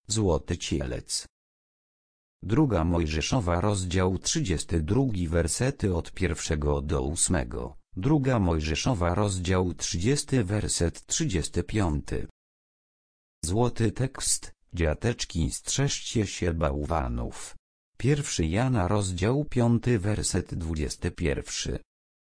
Złoty cielec. Druga Mojżeszowa rozdział 32 wersety od 1 do 8. Druga Mojżeszowa rozdział 30 werset 35. Złoty tekst. Dziateczki, strzeżcie się bałwanów. 1 Jana rozdział 5 werset 21.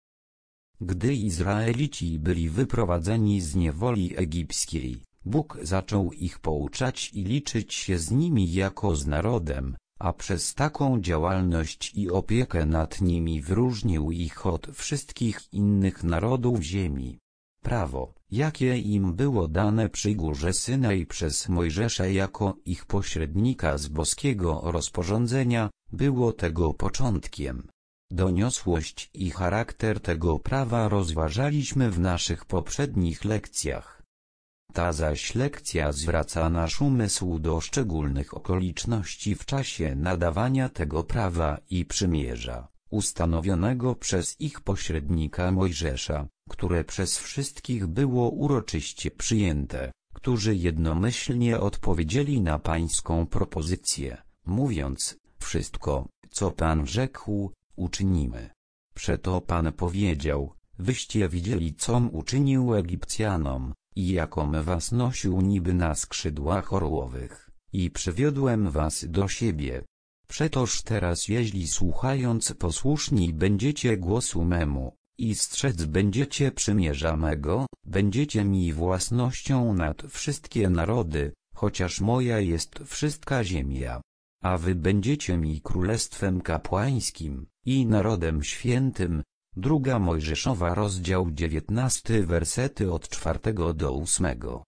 Gdy Izraelici byli wyprowadzeni z niewoli egipskiej, Bóg zaczął ich pouczać i liczyć się z nimi jako z narodem, a przez taką działalność i opiekę nad nimi wyróżnił ich od wszystkich innych narodów ziemi. Prawo, jakie im było dane przy górze Synaj przez Mojżesza jako ich pośrednika z boskiego rozporządzenia, było tego początkiem. Doniosłość i charakter tego prawa rozważaliśmy w naszych poprzednich lekcjach. Ta zaś lekcja zwraca nasz umysł do szczególnych okoliczności w czasie nadawania tego prawa i przymierza, ustanowionego przez ich pośrednika Mojżesza, które przez wszystkich było uroczyście przyjęte, którzy jednomyślnie odpowiedzieli na pańską propozycję, mówiąc: wszystko, co Pan rzekł, uczynimy. Przeto Pan powiedział: wyście widzieli, com uczynił Egipcjanom, i jakom was nosił niby na skrzydłach orłowych, i przywiodłem was do siebie. Przetoż teraz, jeśli słuchając posłuszni będziecie głosu memu, i strzec będziecie przymierza mego, będziecie mi własnością nad wszystkie narody, chociaż moja jest wszystka ziemia. A wy będziecie mi królestwem kapłańskim i narodem świętym. Druga Mojżeszowa rozdział 19 wersety od 4 do 8.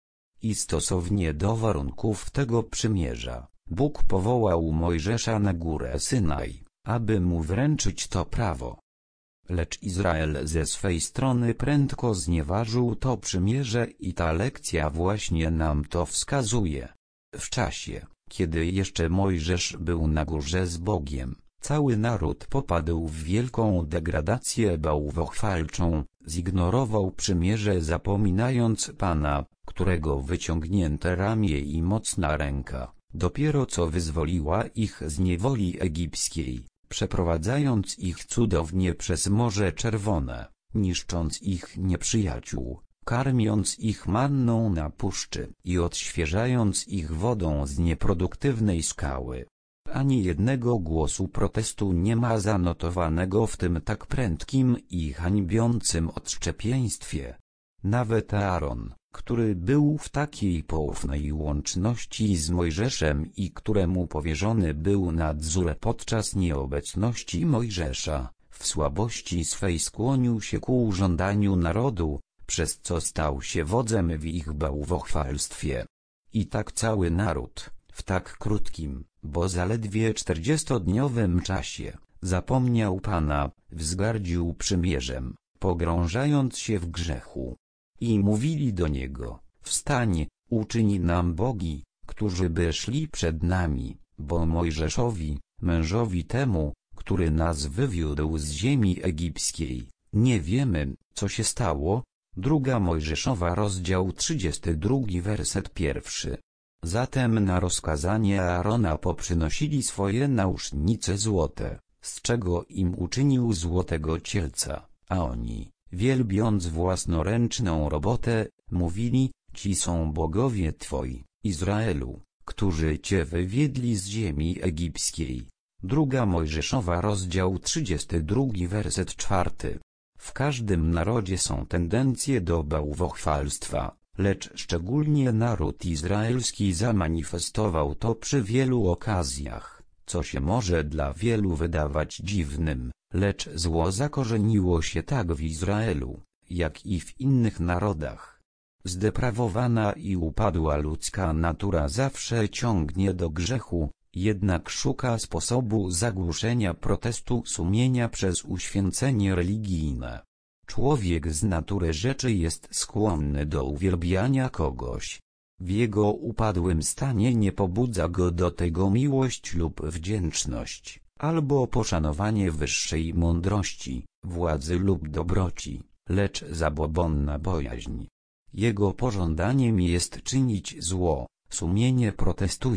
I stosownie do warunków tego przymierza, Bóg powołał Mojżesza na górę Synaj, aby mu wręczyć to prawo. Lecz Izrael ze swej strony prędko znieważył to przymierze i ta lekcja właśnie nam to wskazuje. W czasie, kiedy jeszcze Mojżesz był na górze z Bogiem, cały naród popadł w wielką degradację bałwochwalczą, zignorował przymierze, zapominając Pana, którego wyciągnięte ramię i mocna ręka dopiero co wyzwoliła ich z niewoli egipskiej, przeprowadzając ich cudownie przez Morze Czerwone, niszcząc ich nieprzyjaciół, karmiąc ich manną na puszczy i odświeżając ich wodą z nieproduktywnej skały. Ani jednego głosu protestu nie ma zanotowanego w tym tak prędkim i hańbiącym odszczepieństwie. Nawet Aaron, który był w takiej poufnej łączności z Mojżeszem i któremu powierzony był nadzór podczas nieobecności Mojżesza, w słabości swej skłonił się ku żądaniu narodu, przez co stał się wodzem w ich bałwochwalstwie. I tak cały naród, w tak krótkim, bo zaledwie 40-dniowym czasie, zapomniał Pana, wzgardził przymierzem, pogrążając się w grzechu. I mówili do niego: wstań, uczyń nam bogi, którzy by szli przed nami, bo Mojżeszowi, mężowi temu, który nas wywiódł z ziemi egipskiej, nie wiemy, co się stało. Druga Mojżeszowa rozdział 32 werset 1. Zatem na rozkazanie Aarona poprzynosili swoje nausznice złote, z czego im uczynił złotego cielca, a oni, wielbiąc własnoręczną robotę, mówili: ci są bogowie Twoi, Izraelu, którzy Cię wywiedli z ziemi egipskiej. Druga Mojżeszowa rozdział 32 werset 4. W każdym narodzie są tendencje do bałwochwalstwa, lecz szczególnie naród izraelski zamanifestował to przy wielu okazjach, co się może dla wielu wydawać dziwnym, lecz zło zakorzeniło się tak w Izraelu, jak i w innych narodach. Zdeprawowana i upadła ludzka natura zawsze ciągnie do grzechu, jednak szuka sposobu zagłuszenia protestu sumienia przez uświęcenie religijne. Człowiek z natury rzeczy jest skłonny do uwielbiania kogoś. W jego upadłym stanie nie pobudza go do tego miłość lub wdzięczność, albo poszanowanie wyższej mądrości, władzy lub dobroci, lecz zabobonna bojaźń. Jego pożądaniem jest czynić zło, sumienie protestuje,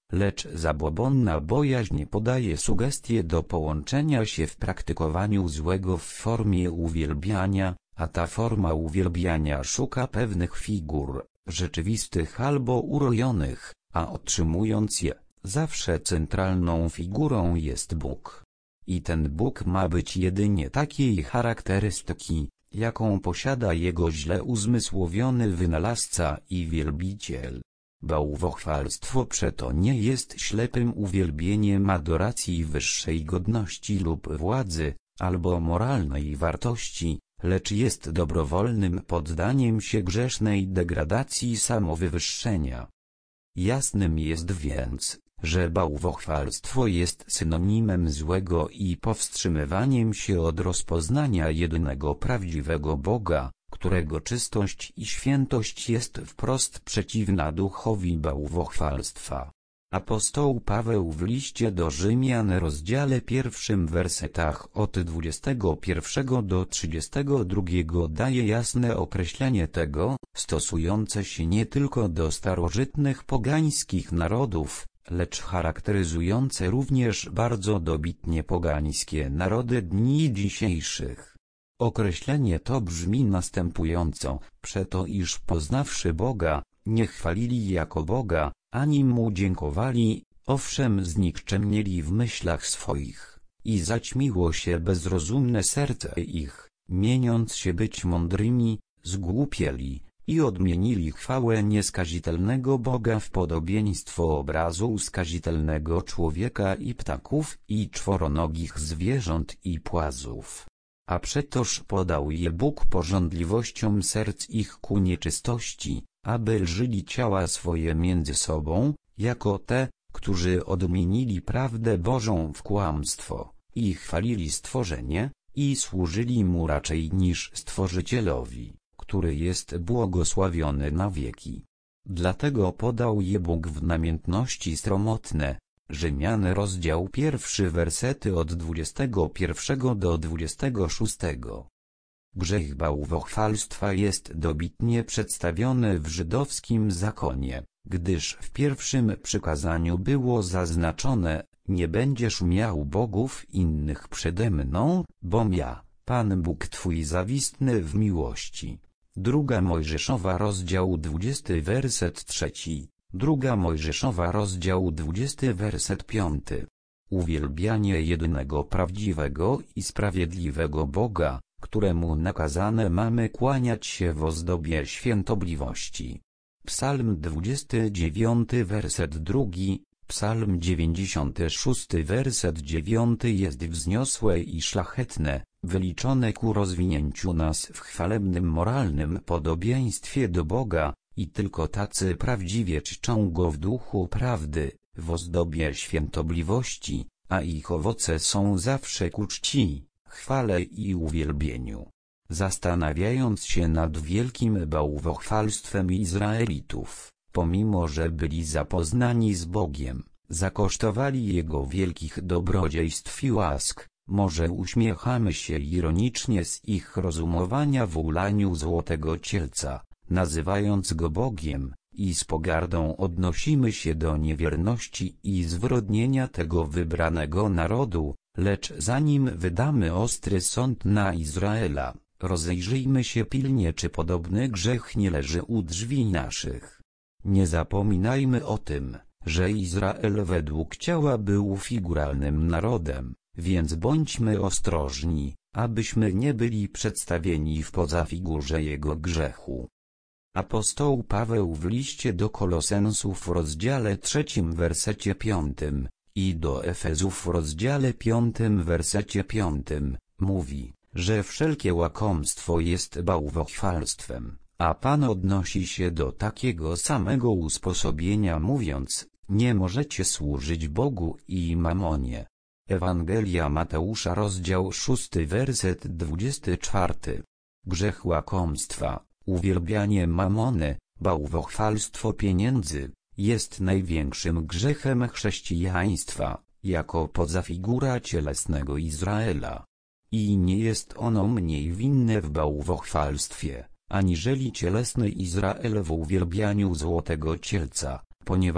lecz zabobonna bojaźń podaje sugestie do połączenia się w praktykowaniu złego w formie uwielbiania, a ta forma uwielbiania szuka pewnych figur, rzeczywistych albo urojonych, a otrzymując je, zawsze centralną figurą jest Bóg. I ten Bóg ma być jedynie takiej charakterystyki, jaką posiada jego źle uzmysłowiony wynalazca i wielbiciel. Bałwochwalstwo przeto nie jest ślepym uwielbieniem adoracji wyższej godności lub władzy, albo moralnej wartości, lecz jest dobrowolnym poddaniem się grzesznej degradacji samowywyższenia. Jasnym jest więc, że bałwochwalstwo jest synonimem złego i powstrzymywaniem się od rozpoznania jedynego prawdziwego Boga, którego czystość i świętość jest wprost przeciwna duchowi bałwochwalstwa. Apostoł Paweł w liście do Rzymian rozdziale 1 wersetach od 21 do 32 daje jasne określenie tego, stosujące się nie tylko do starożytnych pogańskich narodów, lecz charakteryzujące również bardzo dobitnie pogańskie narody dni dzisiejszych. Określenie to brzmi następująco: przeto iż poznawszy Boga, nie chwalili jako Boga, ani Mu dziękowali, owszem znikczemnieli w myślach swoich, i zaćmiło się bezrozumne serce ich, mieniąc się być mądrymi, zgłupieli, i odmienili chwałę nieskazitelnego Boga w podobieństwo obrazu skazitelnego człowieka i ptaków i czworonogich zwierząt i płazów. A przetoż podał je Bóg pożądliwościom serc ich ku nieczystości, aby lżyli ciała swoje między sobą, jako te, którzy odmienili prawdę Bożą w kłamstwo, i chwalili stworzenie, i służyli Mu raczej niż Stworzycielowi, który jest błogosławiony na wieki. Dlatego podał je Bóg w namiętności sromotne. Rzymian rozdział 1 wersety od 21 do 26. Grzech bałwochwalstwa jest dobitnie przedstawiony w żydowskim zakonie, gdyż w pierwszym przykazaniu było zaznaczone: nie będziesz miał bogów innych przede mną, bom ja, Pan Bóg twój zawistny w miłości. Druga Mojżeszowa rozdział 20 werset 3. Druga Mojżeszowa rozdział 20 werset 5. Uwielbianie jedynego prawdziwego i sprawiedliwego Boga, któremu nakazane mamy kłaniać się w ozdobie świętobliwości. Psalm 29 werset 2, Psalm 96 werset 9 jest wzniosłe i szlachetne, wyliczone ku rozwinięciu nas w chwalebnym moralnym podobieństwie do Boga, i tylko tacy prawdziwie czczą Go w duchu prawdy, w ozdobie świętobliwości, a ich owoce są zawsze ku czci, chwale i uwielbieniu. Zastanawiając się nad wielkim bałwochwalstwem Izraelitów, pomimo że byli zapoznani z Bogiem, zakosztowali Jego wielkich dobrodziejstw i łask, może uśmiechamy się ironicznie z ich rozumowania w ulaniu złotego cielca, nazywając go Bogiem, i z pogardą odnosimy się do niewierności i zwyrodnienia tego wybranego narodu, lecz zanim wydamy ostry sąd na Izraela, rozejrzyjmy się pilnie, czy podobny grzech nie leży u drzwi naszych. Nie zapominajmy o tym, że Izrael według ciała był figuralnym narodem, więc bądźmy ostrożni, abyśmy nie byli przedstawieni w pozafigurze jego grzechu. Apostoł Paweł w liście do Kolosensów w rozdziale 3 wersecie 5 i do Efezów w rozdziale 5 wersecie 5 mówi, że wszelkie łakomstwo jest bałwochwalstwem, a Pan odnosi się do takiego samego usposobienia mówiąc: nie możecie służyć Bogu i mamonie. Ewangelia Mateusza rozdział 6 werset 24. Grzech łakomstwa, uwielbianie mamony, bałwochwalstwo pieniędzy, jest największym grzechem chrześcijaństwa, jako pozafigura cielesnego Izraela. I nie jest ono mniej winne w bałwochwalstwie, aniżeli cielesny Izrael w uwielbianiu złotego cielca, ponieważ,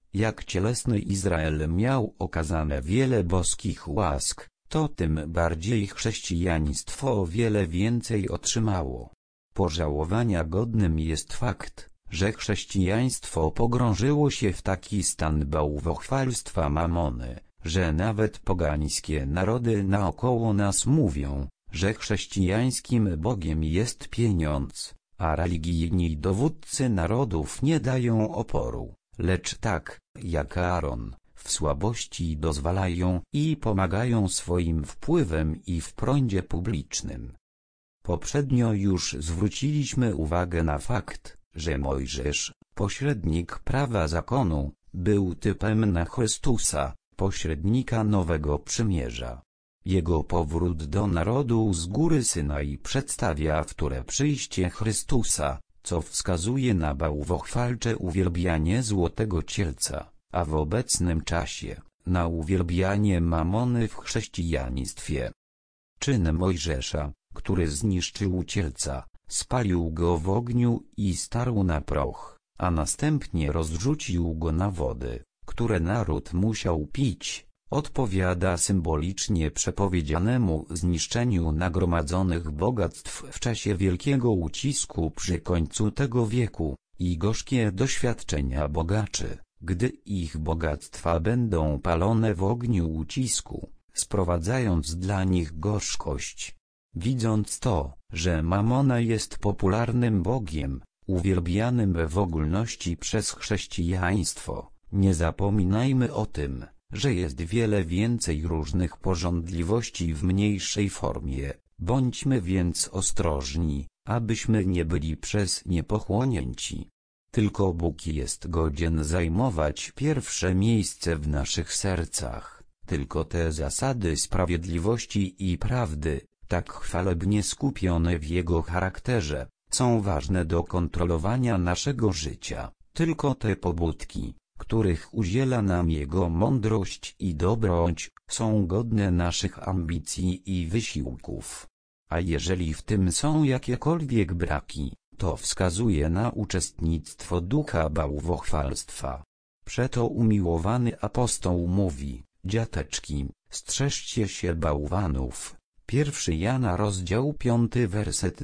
Jak cielesny Izrael miał okazane wiele boskich łask, to tym bardziej chrześcijaństwo o wiele więcej otrzymało. Pożałowania godnym jest fakt, że chrześcijaństwo pogrążyło się w taki stan bałwochwalstwa mamony, że nawet pogańskie narody naokoło nas mówią, że chrześcijańskim Bogiem jest pieniądz, a religijni dowódcy narodów nie dają oporu, lecz tak, jak Aaron, w słabości dozwalają i pomagają swoim wpływem i w prądzie publicznym. Poprzednio już zwróciliśmy uwagę na fakt, że Mojżesz, pośrednik prawa zakonu, był typem na Chrystusa, pośrednika Nowego Przymierza. Jego powrót do narodu z góry Synaj przedstawia wtóre przyjście Chrystusa, co wskazuje na bałwochwalcze uwielbianie złotego cielca, a w obecnym czasie, na uwielbianie mamony w chrześcijaństwie. Czyn Mojżesza, który zniszczył cielca, spalił go w ogniu i starł na proch, a następnie rozrzucił go na wody, które naród musiał pić, odpowiada symbolicznie przepowiedzianemu zniszczeniu nagromadzonych bogactw w czasie wielkiego ucisku przy końcu tego wieku, i gorzkie doświadczenia bogaczy, gdy ich bogactwa będą palone w ogniu ucisku, sprowadzając dla nich gorzkość. Widząc to, że Mamona jest popularnym bogiem, uwielbianym w ogólności przez chrześcijaństwo, nie zapominajmy o tym, że jest wiele więcej różnych pożądliwości w mniejszej formie. Bądźmy więc ostrożni, abyśmy nie byli przez nie pochłonięci. Tylko Bóg jest godzien zajmować pierwsze miejsce w naszych sercach. Tylko te zasady sprawiedliwości i prawdy, tak chwalebnie skupione w Jego charakterze, są ważne do kontrolowania naszego życia. Tylko te pobudki, których udziela nam Jego mądrość i dobroć, są godne naszych ambicji i wysiłków. A jeżeli w tym są jakiekolwiek braki, to wskazuje na uczestnictwo ducha bałwochwalstwa. Przeto umiłowany apostoł mówi: dziateczki, strzeżcie się bałwanów. 1 Jana rozdział 5 werset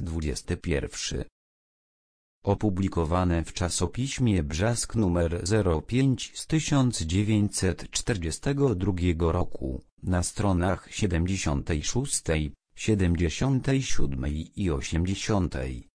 21. Opublikowane w czasopiśmie Brzask nr 05 z 1942 roku, na stronach 76, 77 i 80.